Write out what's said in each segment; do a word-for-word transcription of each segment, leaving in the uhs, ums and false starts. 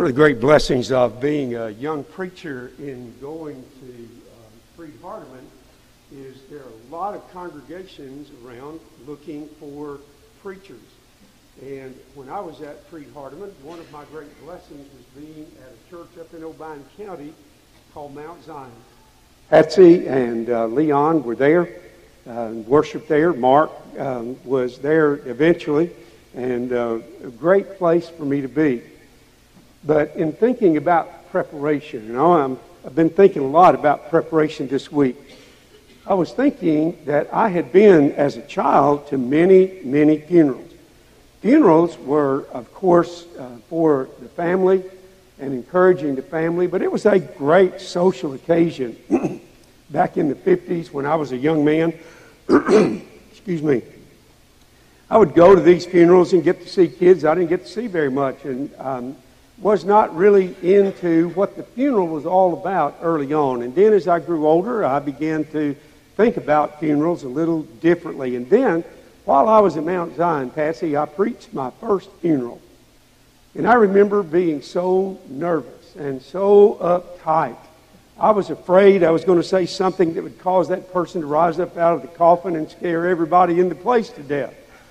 One of the great blessings of being a young preacher in going to uh, Freed-Hardeman is there are a lot of congregations around looking for preachers. And when I was at Freed-Hardeman, one of my great blessings was being at a church up in Obion County called Mount Zion. Patsy and uh, Leon were there, uh, worshiped there. Mark um, was there eventually, and uh, a great place for me to be. But in thinking about preparation, you know, I'm, I've been thinking a lot about preparation this week. I was thinking that I had been, as a child, to many, many funerals. Funerals were, of course, uh, for the family and encouraging the family, but it was a great social occasion. Back in the fifties, when I was a young man, excuse me, I would go to these funerals and get to see kids I didn't get to see very much, and um, was not really into what the funeral was all about early on. And then as I grew older, I began to think about funerals a little differently. And then, while I was at Mount Zion, Patsy, I preached my first funeral. And I remember being so nervous and so uptight. I was afraid I was going to say something that would cause that person to rise up out of the coffin and scare everybody in the place to death.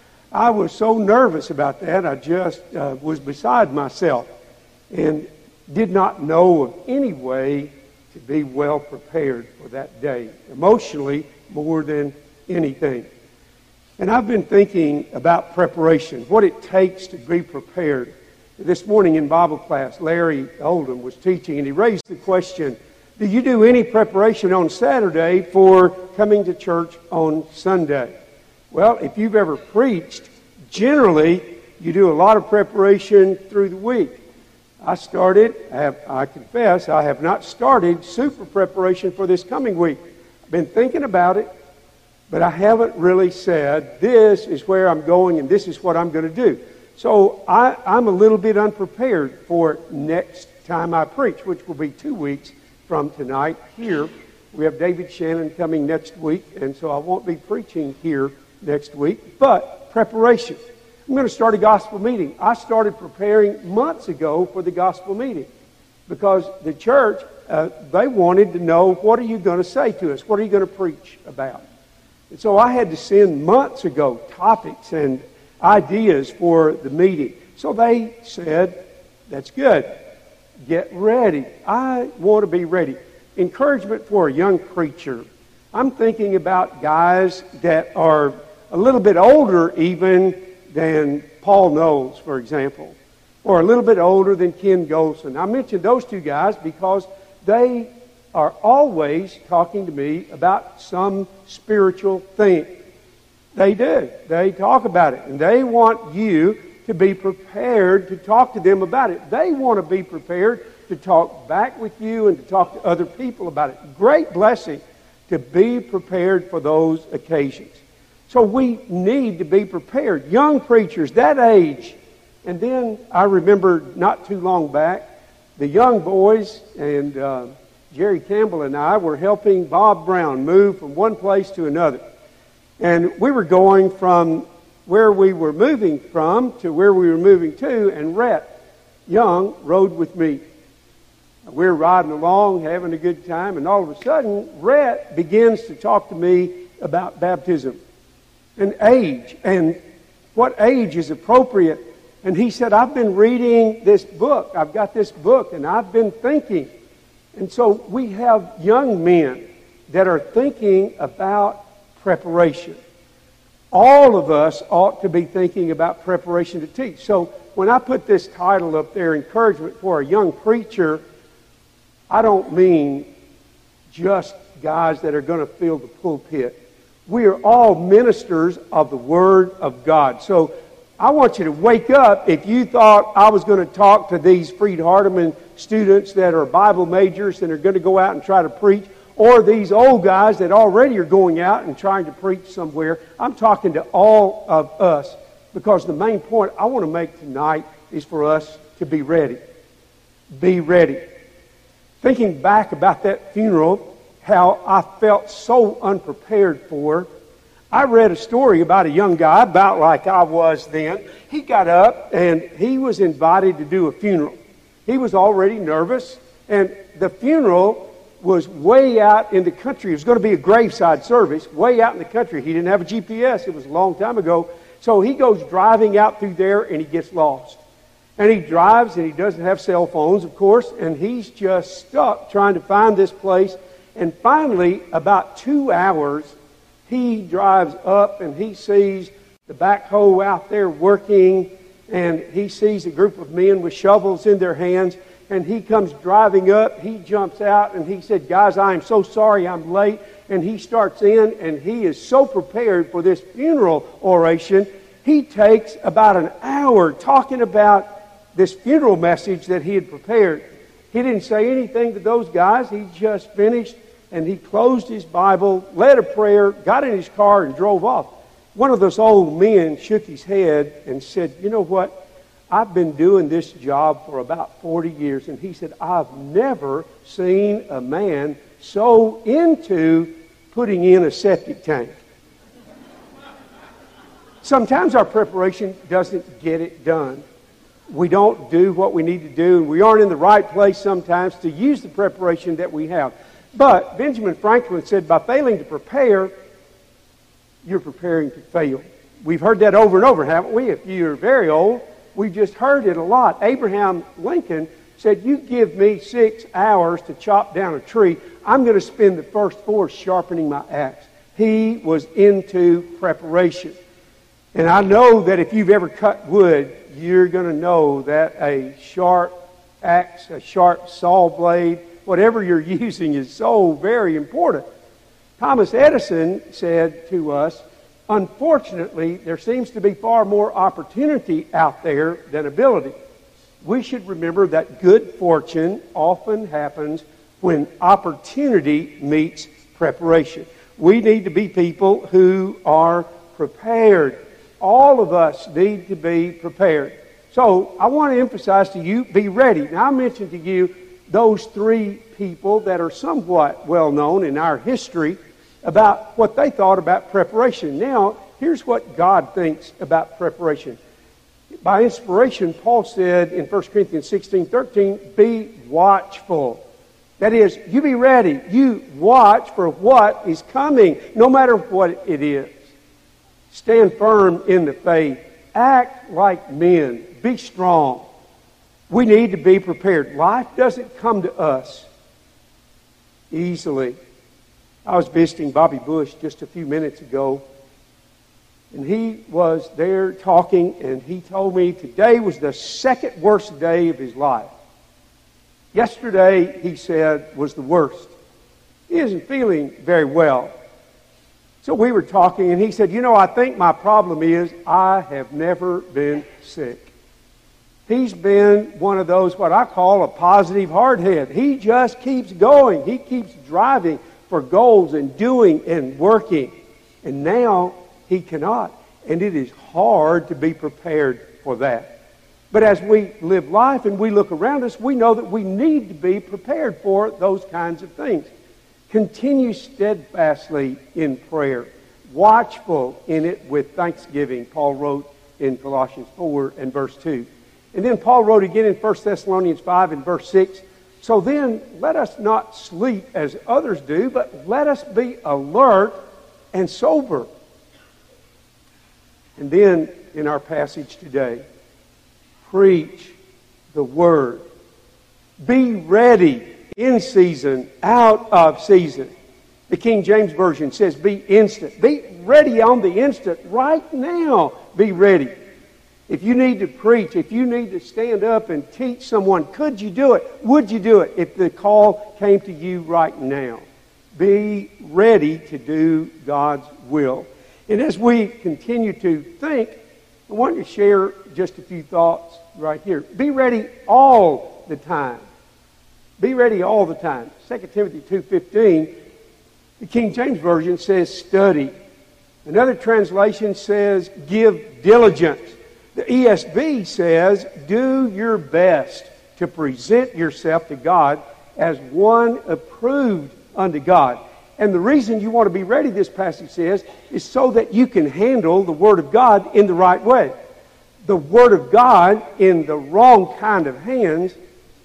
I was so nervous about that, I just uh, was beside myself and did not know of any way to be well prepared for that day, emotionally more than anything. And I've been thinking about preparation, what it takes to be prepared. This morning in Bible class, Larry Oldham was teaching, and he raised the question, do you do any preparation on Saturday for coming to church on Sunday? Well, if you've ever preached, generally you do a lot of preparation through the week. I started, I, have, I confess, I have not started super preparation for this coming week. I've been thinking about it, but I haven't really said, this is where I'm going and this is what I'm going to do. So I, I'm a little bit unprepared for next time I preach, which will be two weeks from tonight here. We have David Shannon coming next week, and so I won't be preaching here next week. But preparation. I'm going to start a gospel meeting. I started preparing months ago for the gospel meeting because the church, uh, they wanted to know, what are you going to say to us? What are you going to preach about? And so I had to send months ago topics and ideas for the meeting. So they said, that's good. Get ready. I want to be ready. Encouragement for a young preacher. I'm thinking about guys that are a little bit older even than Paul Knowles, for example, or a little bit older than Ken Golson. I mentioned those two guys because they are always talking to me about some spiritual thing. They do. They talk about it, and they want you to be prepared to talk to them about it. They want to be prepared to talk back with you and to talk to other people about it. Great blessing to be prepared for those occasions. So we need to be prepared. Young preachers, that age. And then I remember not too long back, the young boys and uh, Jerry Campbell and I were helping Bob Brown move from one place to another. And we were going from where we were moving from to where we were moving to, and Rhett Young rode with me. We were riding along, having a good time, and all of a sudden, Rhett begins to talk to me about baptism and age and what age is appropriate. And he said, I've been reading this book. I've got this book, and I've been thinking. And so we have young men that are thinking about preparation. All of us ought to be thinking about preparation to teach. So when I put this title up there, Encouragement for a Young Preacher, I don't mean just guys that are going to fill the pulpit. We are all ministers of the Word of God. So I want you to wake up. If you thought I was going to talk to these Freed-Hardeman students that are Bible majors and are going to go out and try to preach, or these old guys that already are going out and trying to preach somewhere, I'm talking to all of us, because the main point I want to make tonight is for us to be ready. Be ready. Thinking back about that funeral, how I felt so unprepared for, I read a story about a young guy, about like I was then. He got up and he was invited to do a funeral. He was already nervous, and the funeral was way out in the country. It was going to be a graveside service, way out in the country. He didn't have a G P S. It was a long time ago. So he goes driving out through there, and he gets lost. And he drives, and he doesn't have cell phones, of course, and he's just stuck trying to find this place. And finally, about two hours, he drives up, and he sees the backhoe out there working, and he sees a group of men with shovels in their hands. And he comes driving up, he jumps out, and he said, "Guys, I am so sorry I'm late." And he starts in, and he is so prepared for this funeral oration. He takes about an hour talking about this funeral message that he had prepared. He didn't say anything to those guys. He just finished, and he closed his Bible, led a prayer, got in his car, and drove off. One of those old men shook his head and said, "You know what? I've been doing this job for about forty years. And he said, "I've never seen a man so into putting in a septic tank." Sometimes our preparation doesn't get it done. We don't do what we need to do, and we aren't in the right place sometimes to use the preparation that we have. But Benjamin Franklin said, by failing to prepare, you're preparing to fail. We've heard that over and over, haven't we? If you're very old, we've just heard it a lot. Abraham Lincoln said, "You give me six hours to chop down a tree, I'm going to spend the first four sharpening my axe." He was into preparation. And I know that if you've ever cut wood, you're going to know that a sharp axe, a sharp saw blade, whatever you're using is so very important. Thomas Edison said to us, "Unfortunately, there seems to be far more opportunity out there than ability." We should remember that good fortune often happens when opportunity meets preparation. We need to be people who are prepared. All of us need to be prepared. So I want to emphasize to you, be ready. Now I mentioned to you those three people that are somewhat well known in our history about what they thought about preparation. Now, here's what God thinks about preparation. By inspiration, Paul said in First Corinthians sixteen thirteen, "Be watchful." That is, you be ready. You watch for what is coming, no matter what it is. Stand firm in the faith. Act like men. Be strong. We need to be prepared. Life doesn't come to us easily. I was visiting Bobby Bush just a few minutes ago, and he was there talking, and he told me today was the second worst day of his life. Yesterday, he said, was the worst. He isn't feeling very well. So we were talking, and he said, "You know, I think my problem is I have never been sick." He's been one of those, what I call a positive hardhead. He just keeps going. He keeps driving for goals and doing and working. And now he cannot. And it is hard to be prepared for that. But as we live life and we look around us, we know that we need to be prepared for those kinds of things. Continue steadfastly in prayer, watchful in it with thanksgiving, Paul wrote in Colossians four and verse two. And then Paul wrote again in First Thessalonians five and verse six, "So then let us not sleep as others do, but let us be alert and sober." And then in our passage today, preach the word. Be ready in season, out of season. The King James Version says be instant. Be ready on the instant. Right now, be ready. If you need to preach, if you need to stand up and teach someone, could you do it? Would you do it if the call came to you right now? Be ready to do God's will. And as we continue to think, I want to share just a few thoughts right here. Be ready all the time. Be ready all the time. Second Timothy two fifteen, the King James Version says study. Another translation says give diligence. The E S V says do your best to present yourself to God as one approved unto God. And the reason you want to be ready, this passage says, is so that you can handle the Word of God in the right way. The Word of God in the wrong kind of hands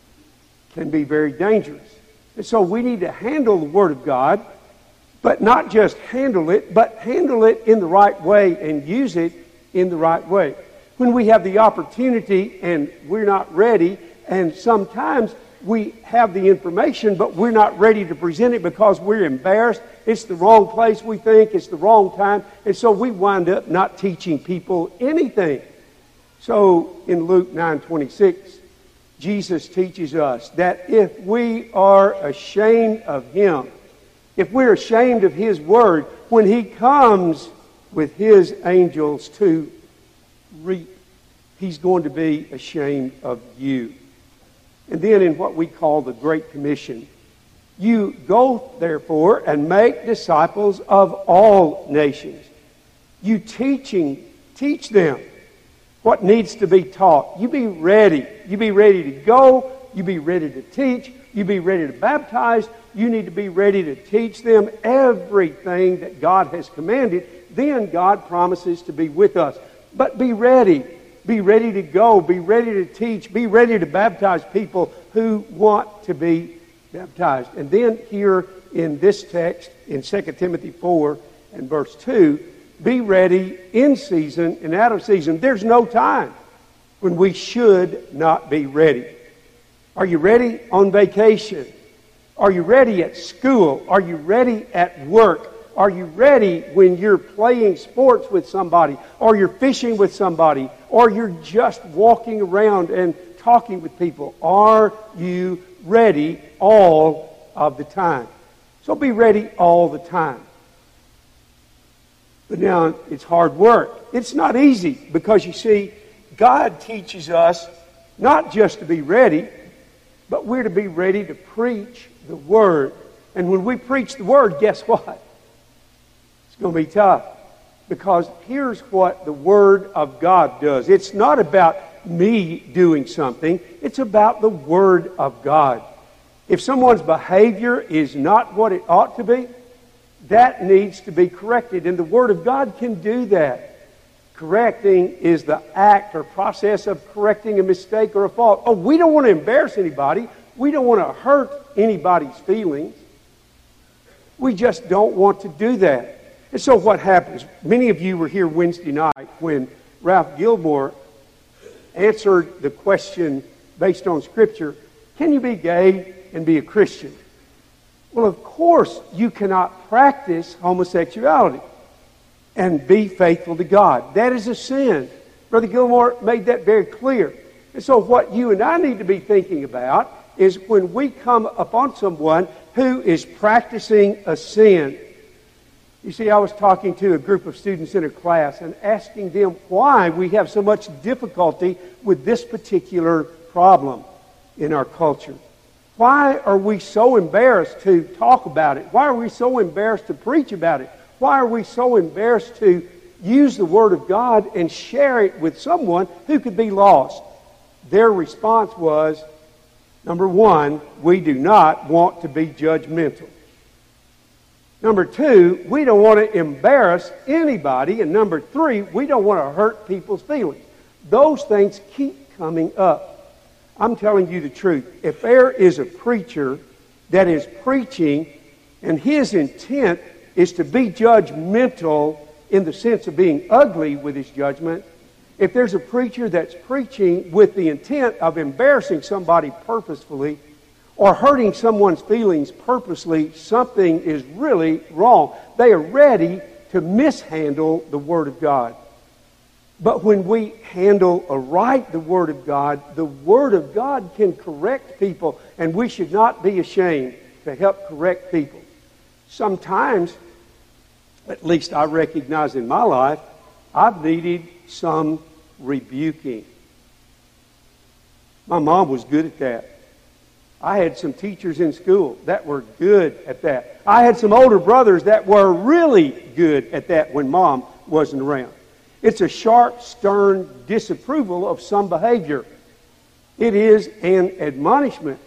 can be very dangerous. And so we need to handle the Word of God, but not just handle it, but handle it in the right way and use it in the right way. When we have the opportunity and we're not ready, and sometimes we have the information, but we're not ready to present it because we're embarrassed. It's the wrong place, we think. It's the wrong time. And so we wind up not teaching people anything. So in Luke nine twenty-six, Jesus teaches us that if we are ashamed of Him, if we're ashamed of His Word, when He comes with His angels to reap, He's going to be ashamed of you. And then in what we call the Great Commission, you go, therefore, and make disciples of all nations. You teaching, teach them what needs to be taught. You be ready. You be ready to go. You be ready to teach. You be ready to baptize. You need to be ready to teach them everything that God has commanded. Then God promises to be with us. But be ready. Be ready to go. Be ready to teach. Be ready to baptize people who want to be baptized. And then here in this text, in Second Timothy four and verse two, be ready in season and out of season. There's no time when we should not be ready. Are you ready on vacation? Are you ready at school? Are you ready at work? Are you ready when you're playing sports with somebody, or you're fishing with somebody, or you're just walking around and talking with people? Are you ready all of the time? So be ready all the time. But now it's hard work. It's not easy because, you see, God teaches us not just to be ready, but we're to be ready to preach the Word. And when we preach the Word, guess what? It's going to be tough. Because here's what the Word of God does. It's not about me doing something. It's about the Word of God. If someone's behavior is not what it ought to be, that needs to be corrected. And the Word of God can do that. Correcting is the act or process of correcting a mistake or a fault. Oh, we don't want to embarrass anybody. We don't want to hurt anybody's feelings. We just don't want to do that. And so what happens? Many of you were here Wednesday night when Ralph Gilmore answered the question based on Scripture, can you be gay and be a Christian? Well, of course you cannot practice homosexuality and be faithful to God. That is a sin. Brother Gilmore made that very clear. And so what you and I need to be thinking about is when we come upon someone who is practicing a sin. You see, I was talking to a group of students in a class and asking them why we have so much difficulty with this particular problem in our culture. Why are we so embarrassed to talk about it? Why are we so embarrassed to preach about it? Why are we so embarrassed to use the Word of God and share it with someone who could be lost? Their response was, number one, we do not want to be judgmental. Number two, we don't want to embarrass anybody. And number three, we don't want to hurt people's feelings. Those things keep coming up. I'm telling you the truth. If there is a preacher that is preaching and his intent is to be judgmental in the sense of being ugly with his judgment, if there's a preacher that's preaching with the intent of embarrassing somebody purposefully or hurting someone's feelings purposely, something is really wrong. They are ready to mishandle the Word of God. But when we handle aright the Word of God, the Word of God can correct people, and we should not be ashamed to help correct people. Sometimes, at least I recognize in my life, I've needed some rebuking. My mom was good at that. I had some teachers in school that were good at that. I had some older brothers that were really good at that when Mom wasn't around. It's a sharp, stern disapproval of some behavior. It is an admonishment.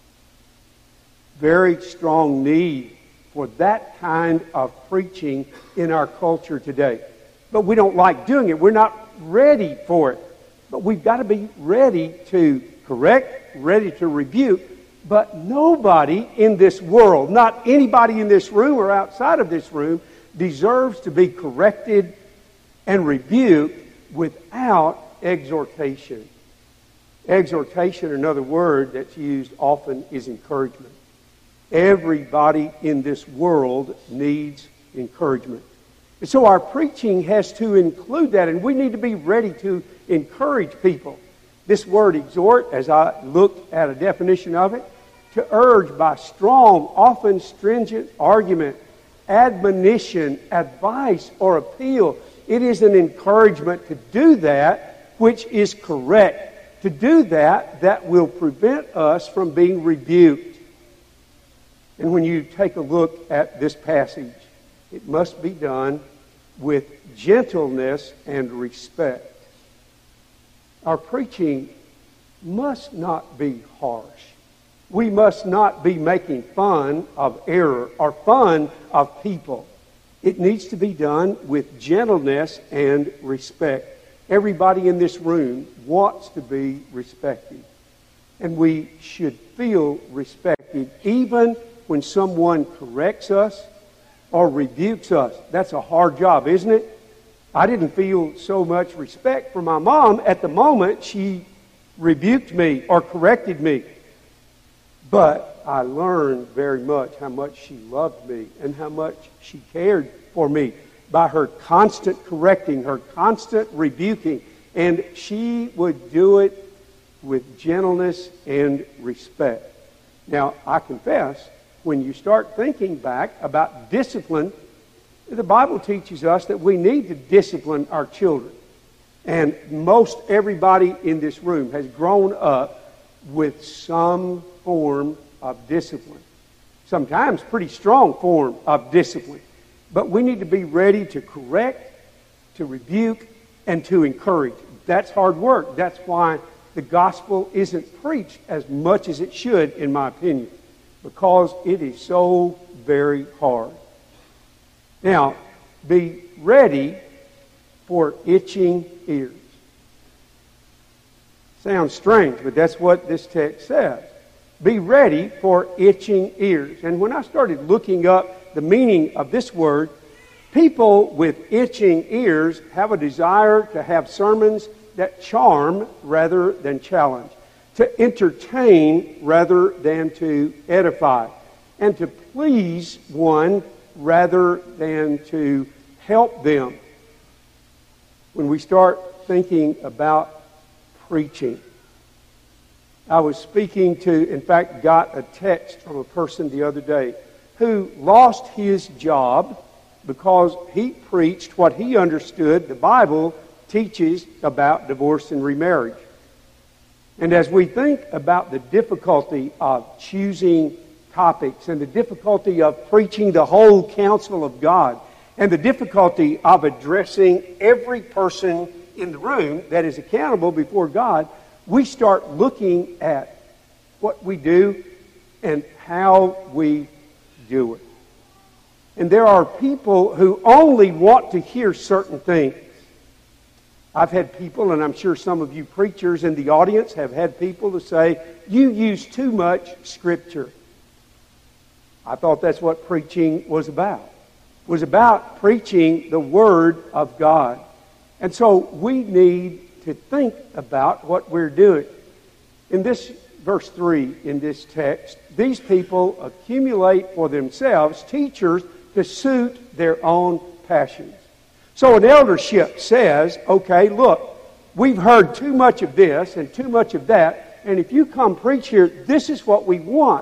Very strong need for that kind of preaching in our culture today. But we don't like doing it. We're not ready for it. But we've got to be ready to correct, ready to rebuke, But nobody in this world, not anybody in this room or outside of this room, deserves to be corrected and rebuked without exhortation. Exhortation, another word that's used often, is encouragement. Everybody in this world needs encouragement. And so our preaching has to include that, and we need to be ready to encourage people. This word exhort, as I looked at a definition of it, to urge by strong, often stringent argument, admonition, advice, or appeal. It is an encouragement to do that which is correct, to do that that will prevent us from being rebuked. And when you take a look at this passage, it must be done with gentleness and respect. Our preaching must not be harsh. We must not be making fun of error or fun of people. It needs to be done with gentleness and respect. Everybody in this room wants to be respected. And we should feel respected even when someone corrects us or rebukes us. That's a hard job, isn't it? I didn't feel so much respect for my mom at the moment she rebuked me or corrected me. But I learned very much how much she loved me and how much she cared for me by her constant correcting, her constant rebuking. And she would do it with gentleness and respect. Now, I confess, when you start thinking back about discipline, the Bible teaches us that we need to discipline our children. And most everybody in this room has grown up with some form of discipline. Sometimes pretty strong form of discipline. But we need to be ready to correct, to rebuke, and to encourage. That's hard work. That's why the gospel isn't preached as much as it should, in my opinion, because it is so very hard. Now, be ready for itching ears. Sounds strange, but that's what this text says. Be ready for itching ears. And when I started looking up the meaning of this word, people with itching ears have a desire to have sermons that charm rather than challenge, to entertain rather than to edify, and to please one rather than to help them. When we start thinking about preaching, I was speaking to, in fact, got a text from a person the other day who lost his job because he preached what he understood the Bible teaches about divorce and remarriage. And as we think about the difficulty of choosing topics and the difficulty of preaching the whole counsel of God and the difficulty of addressing every person in the room that is accountable before God, we start looking at what we do and how we do it. And there are people who only want to hear certain things. I've had people, and I'm sure some of you preachers in the audience have had people to say, you use too much Scripture. I thought that's what preaching was about. It was about preaching the Word of God. And so we need to think about what we're doing. In this verse three, in this text, these people accumulate for themselves teachers to suit their own passions. So an eldership says, okay, look, we've heard too much of this and too much of that, and if you come preach here, this is what we want.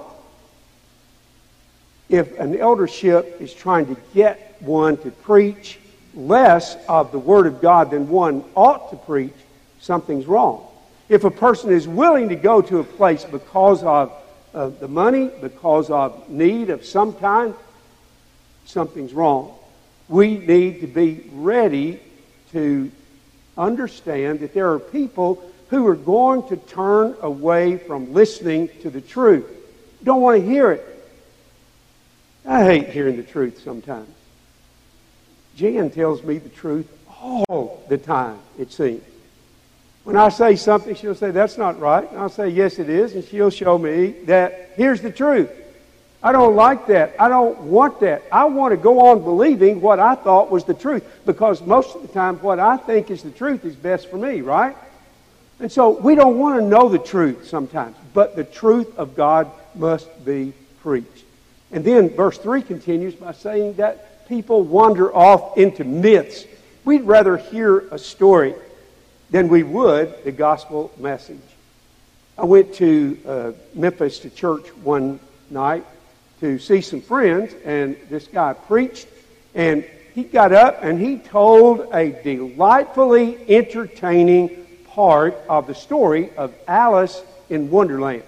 If an eldership is trying to get one to preach less of the Word of God than one ought to preach, something's wrong. If a person is willing to go to a place because of uh, the money, because of need of some kind, something's wrong. We need to be ready to understand that there are people who are going to turn away from listening to the truth. Don't want to hear it. I hate hearing the truth sometimes. Jan tells me the truth all the time, it seems. When I say something, she'll say, that's not right. And I'll say, yes, it is. And she'll show me that here's the truth. I don't like that. I don't want that. I want to go on believing what I thought was the truth, because most of the time what I think is the truth is best for me, right? And so we don't want to know the truth sometimes, but the truth of God must be preached. And then verse three continues by saying that people wander off into myths. We'd rather hear a story than we would the gospel message. I went to uh, Memphis to church one night to see some friends, and this guy preached, and he got up and he told a delightfully entertaining part of the story of Alice in Wonderland.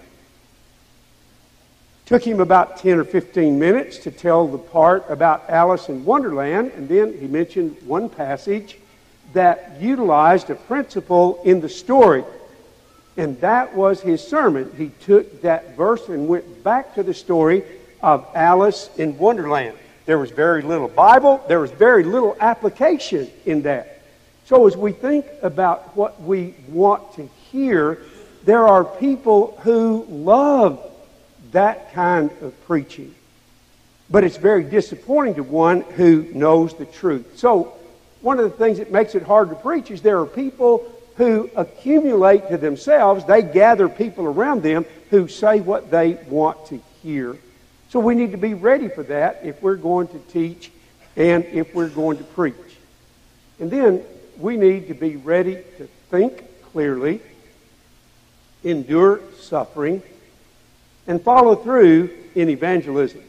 Took him about ten or fifteen minutes to tell the part about Alice in Wonderland, and then he mentioned one passage that utilized a principle in the story. And that was his sermon. He took that verse and went back to the story of Alice in Wonderland. There was very little Bible. There was very little application in that. So as we think about what we want to hear, there are people who love that kind of preaching. But it's very disappointing to one who knows the truth. So one of the things that makes it hard to preach is there are people who accumulate to themselves. They gather people around them who say what they want to hear. So we need to be ready for that if we're going to teach and if we're going to preach. And then we need to be ready to think clearly, endure suffering, and follow through in evangelism.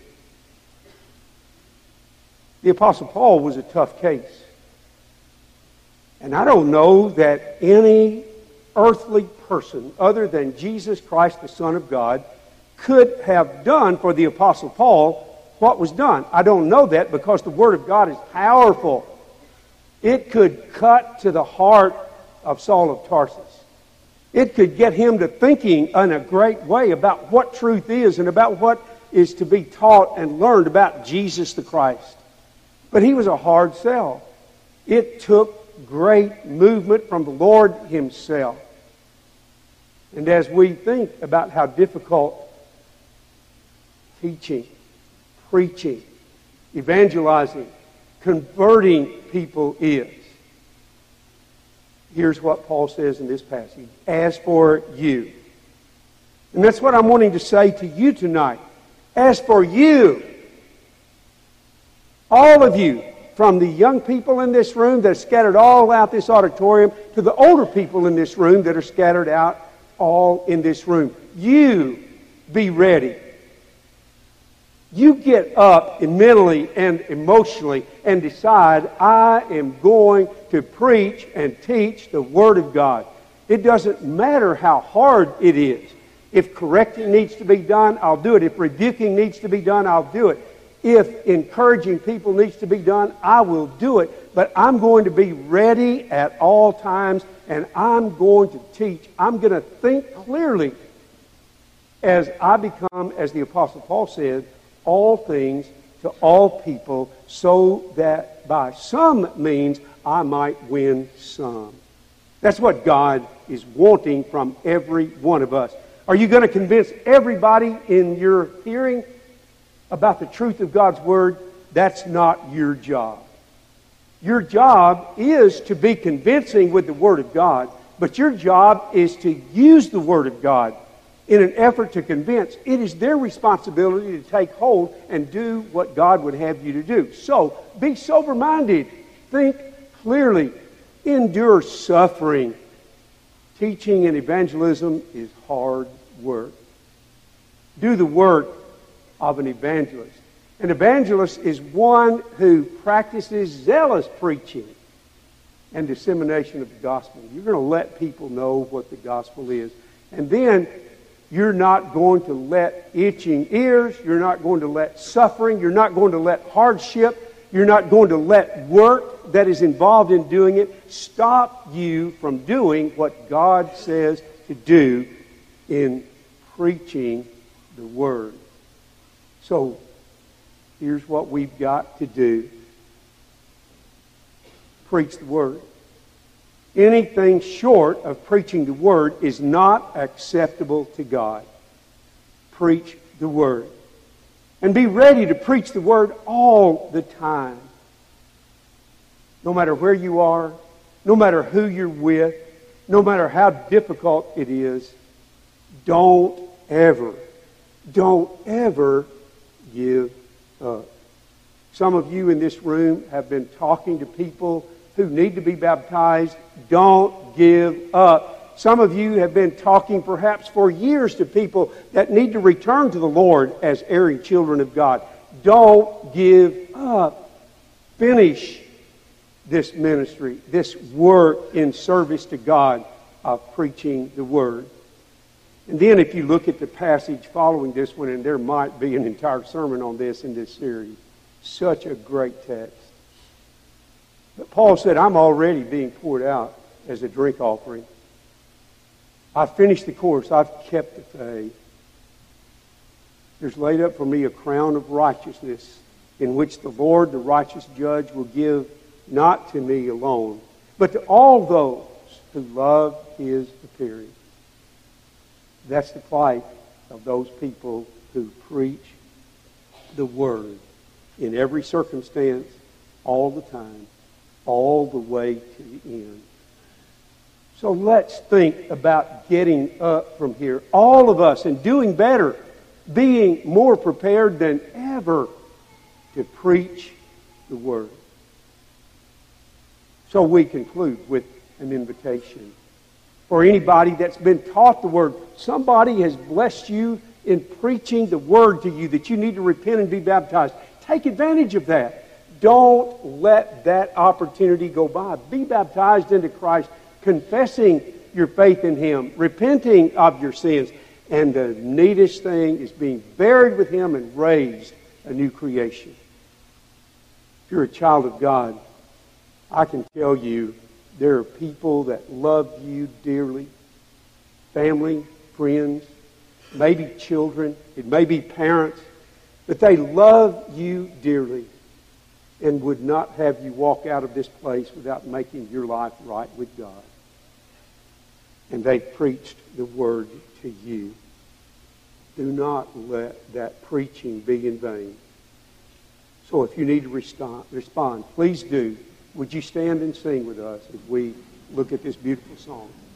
The Apostle Paul was a tough case. And I don't know that any earthly person other than Jesus Christ, the Son of God, could have done for the Apostle Paul what was done. I don't know that because the Word of God is powerful. It could cut to the heart of Saul of Tarsus. It could get him to thinking in a great way about what truth is and about what is to be taught and learned about Jesus the Christ. But he was a hard sell. It took great movement from the Lord Himself. And as we think about how difficult teaching, preaching, evangelizing, converting people is, here's what Paul says in this passage. As for you. And that's what I'm wanting to say to you tonight. As for you, all of you, from the young people in this room that are scattered all out this auditorium to the older people in this room that are scattered out all in this room. You be ready. You get up mentally and emotionally and decide, I am going to preach and teach the Word of God. It doesn't matter how hard it is. If correcting needs to be done, I'll do it. If rebuking needs to be done, I'll do it. If encouraging people needs to be done, I will do it. But I'm going to be ready at all times, and I'm going to teach. I'm going to think clearly as I become, as the Apostle Paul said, all things to all people, so that by some means I might win some. That's what God is wanting from every one of us. Are you going to convince everybody in your hearing about the truth of God's Word? That's not your job. Your job is to be convincing with the Word of God, but your job is to use the Word of God in an effort to convince. It is their responsibility to take hold and do what God would have you to do. So, be sober-minded. Think clearly. Endure suffering. Teaching and evangelism is hard work. Do the work of an evangelist. An evangelist is one who practices zealous preaching and dissemination of the gospel. You're going to let people know what the gospel is. And then you're not going to let itching ears, you're not going to let suffering, you're not going to let hardship, you're not going to let work that is involved in doing it stop you from doing what God says to do in preaching the Word. So, here's what we've got to do. Preach the Word. Anything short of preaching the Word is not acceptable to God. Preach the Word. And be ready to preach the Word all the time. No matter where you are, no matter who you're with, no matter how difficult it is, don't ever, don't ever give up. Some of you in this room have been talking to people who need to be baptized. Don't give up. Some of you have been talking perhaps for years to people that need to return to the Lord as erring children of God. Don't give up. Finish this ministry, this work in service to God of preaching the Word. And then if you look at the passage following this one, and there might be an entire sermon on this in this series, such a great text. But Paul said, I'm already being poured out as a drink offering. I've finished the course. I've kept the faith. There's laid up for me a crown of righteousness, in which the Lord, the righteous judge, will give not to me alone, but to all those who love His appearing. That's the plight of those people who preach the Word in every circumstance, all the time, all the way to the end. So let's think about getting up from here, all of us, and doing better, being more prepared than ever to preach the Word. So we conclude with an invitation. For anybody that's been taught the Word, somebody has blessed you in preaching the Word to you that you need to repent and be baptized. Take advantage of that. Don't let that opportunity go by. Be baptized into Christ, confessing your faith in Him, repenting of your sins. And the neatest thing is being buried with Him and raised a new creation. If you're a child of God, I can tell you there are people that love you dearly. Family, friends, maybe children, it may be parents, but they love you dearly and would not have you walk out of this place without making your life right with God. And they preached the Word to you. Do not let that preaching be in vain. So if you need to respond, respond, please do. Would you stand and sing with us as we look at this beautiful song?